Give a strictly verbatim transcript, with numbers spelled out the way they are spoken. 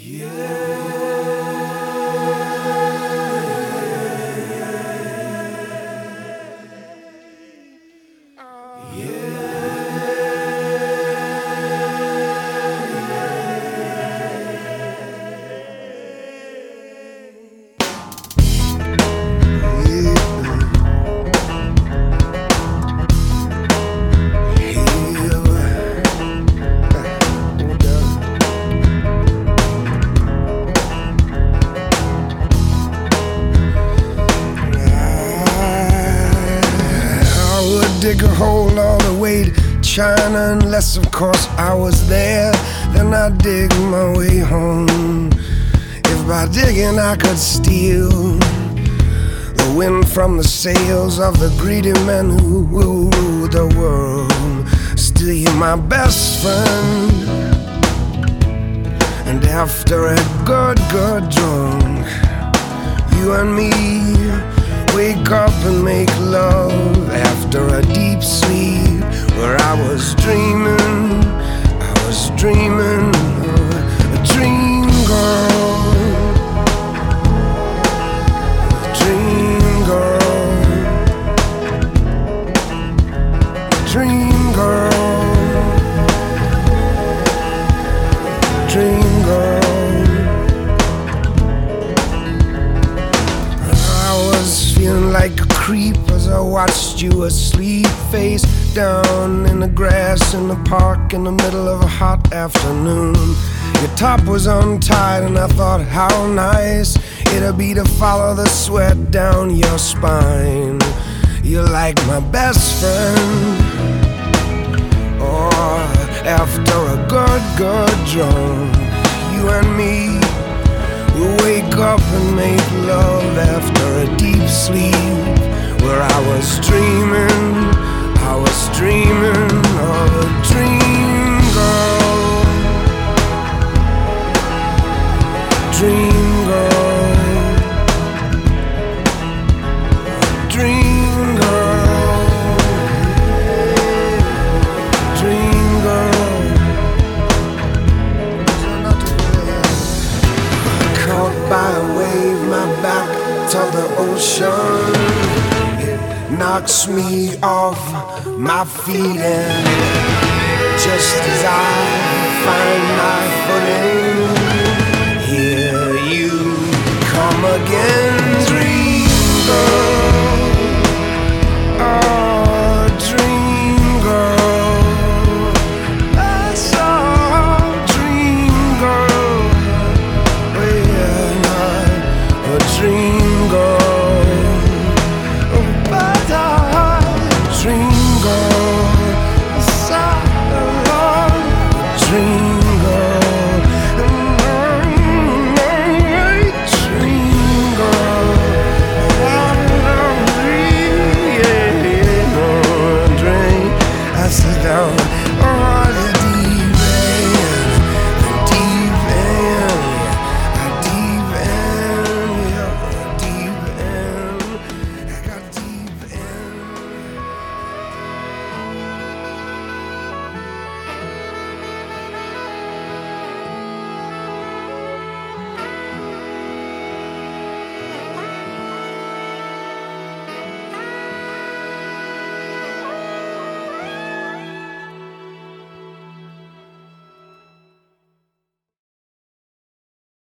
Dig a hole all the way to China, unless of course I was there. Then I dig my way home. If by digging I could steal the wind from the sails of the greedy men who rule the world, still you're my best friend. And after a good, good drunk, you and me wake up and make love after a deep sleep where I was dreaming, I was dreaming of a dream girl, a dream girl, a dream girl, dream girl. Feeling like a creep as I watched you asleep, face down in the grass in the park in the middle of a hot afternoon. Your top was untied and I thought how nice it'd be to follow the sweat down your spine. You're like my best friend. Oh, after a good, good drunk, you and me, we wake up and make love after a deep sleep where I was dreaming, I was dreaming of a dream girl, dream girl, dream girl, dream girl. Caught by a wave, my back to the ocean, it knocks me off my feet, and just as I find my footing,